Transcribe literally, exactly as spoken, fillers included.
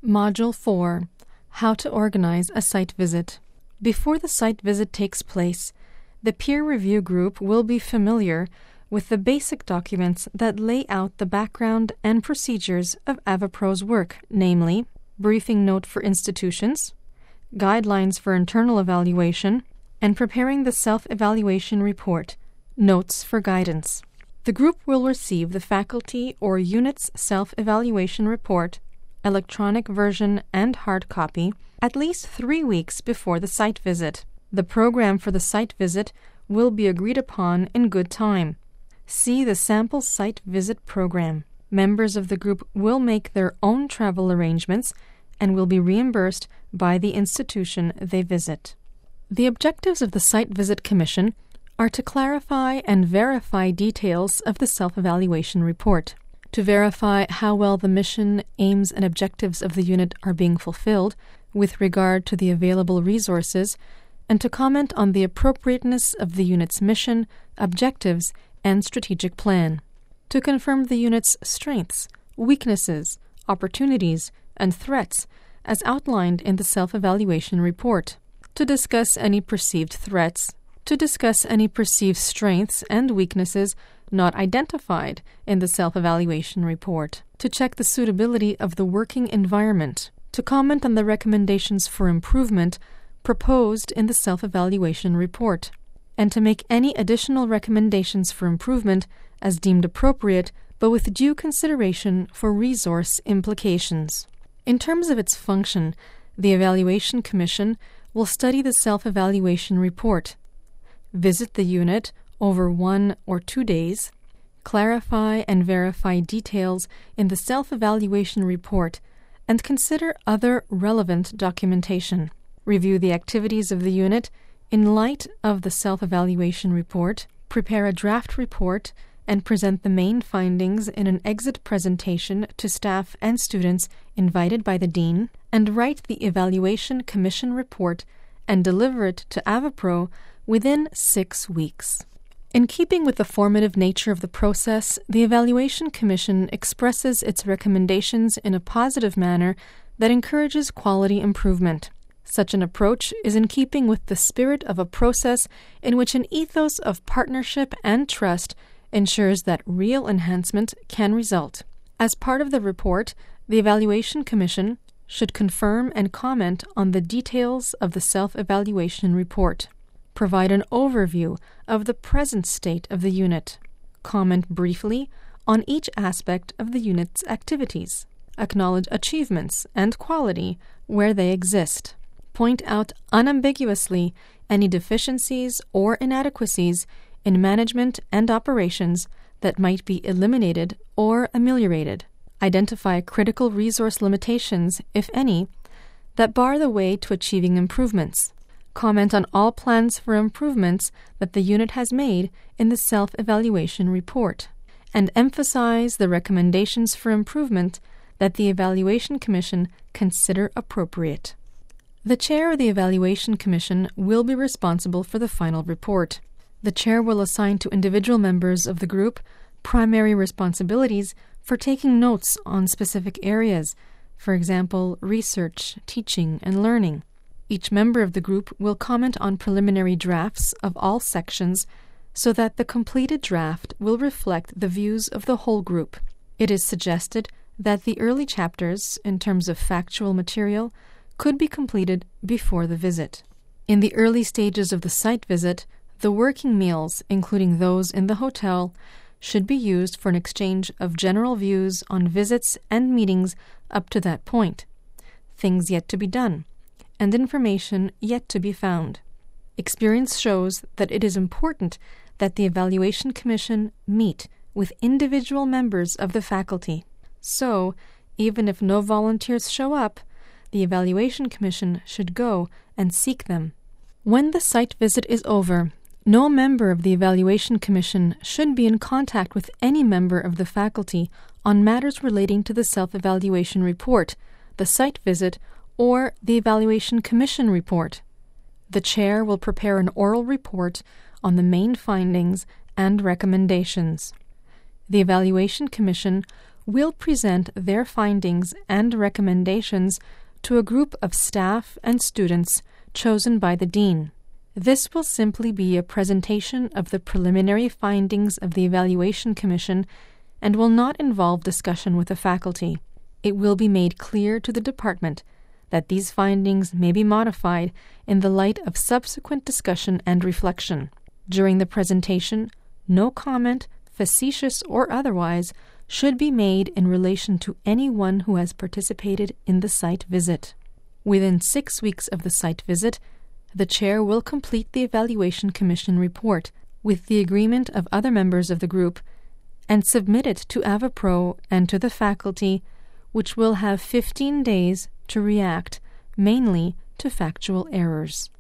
Module four. How to organize a site visit. Before the site visit takes place, the peer review group will be familiar with the basic documents that lay out the background and procedures of AVAPRO's work, namely, briefing note for institutions, guidelines for internal evaluation, and preparing the self-evaluation report, notes for guidance. The group will receive the faculty or unit's self-evaluation report, electronic version and hard copy, at least three weeks before the site visit. The program for the site visit will be agreed upon in good time. See the sample site visit program. Members of the group will make their own travel arrangements and will be reimbursed by the institution they visit. The objectives of the Site Visit Commission are to clarify and verify details of the self-evaluation report, to verify how well the mission, aims, and objectives of the unit are being fulfilled with regard to the available resources, and to comment on the appropriateness of the unit's mission, objectives, and strategic plan, to confirm the unit's strengths, weaknesses, opportunities, and threats as outlined in the self-evaluation report, to discuss any perceived threats, to discuss any perceived strengths and weaknesses not identified in the self-evaluation report, to check the suitability of the working environment, to comment on the recommendations for improvement proposed in the self-evaluation report, and to make any additional recommendations for improvement as deemed appropriate, but with due consideration for resource implications. In terms of its function, the Evaluation Commission will study the self-evaluation report, visit the unit over one or two days, clarify and verify details in the self-evaluation report, and consider other relevant documentation, review the activities of the unit in light of the self-evaluation report, prepare a draft report, and present the main findings in an exit presentation to staff and students invited by the dean, and write the Evaluation Commission report and deliver it to AVAPRO within six weeks. In keeping with the formative nature of the process, the Evaluation Commission expresses its recommendations in a positive manner that encourages quality improvement. Such an approach is in keeping with the spirit of a process in which an ethos of partnership and trust ensures that real enhancement can result. As part of the report, the Evaluation Commission should confirm and comment on the details of the self-evaluation report, provide an overview of the present state of the unit, comment briefly on each aspect of the unit's activities, acknowledge achievements and quality where they exist, point out unambiguously any deficiencies or inadequacies in management and operations that might be eliminated or ameliorated, identify critical resource limitations, if any, that bar the way to achieving improvements, comment on all plans for improvements that the unit has made in the self-evaluation report, and emphasize the recommendations for improvement that the Evaluation Commission consider appropriate. The chair of the Evaluation Commission will be responsible for the final report. The chair will assign to individual members of the group primary responsibilities for taking notes on specific areas, for example, research, teaching, and learning. Each member of the group will comment on preliminary drafts of all sections so that the completed draft will reflect the views of the whole group. It is suggested that the early chapters, in terms of factual material, could be completed before the visit. In the early stages of the site visit, the working meals, including those in the hotel, should be used for an exchange of general views on visits and meetings up to that point, things yet to be done, and information yet to be found. Experience shows that it is important that the Evaluation Commission meet with individual members of the faculty. So, even if no volunteers show up, the Evaluation Commission should go and seek them. When the site visit is over, no member of the Evaluation Commission should be in contact with any member of the faculty on matters relating to the self-evaluation report, the site visit, or the Evaluation Commission report. The chair will prepare an oral report on the main findings and recommendations. The Evaluation Commission will present their findings and recommendations to a group of staff and students chosen by the dean. This will simply be a presentation of the preliminary findings of the Evaluation Commission and will not involve discussion with the faculty. It will be made clear to the department that these findings may be modified in the light of subsequent discussion and reflection. During the presentation, no comment, facetious or otherwise, should be made in relation to anyone who has participated in the site visit. Within six weeks of the site visit, the chair will complete the Evaluation Commission report with the agreement of other members of the group and submit it to AvaPro and to the faculty, which will have fifteen days to react, mainly to factual errors.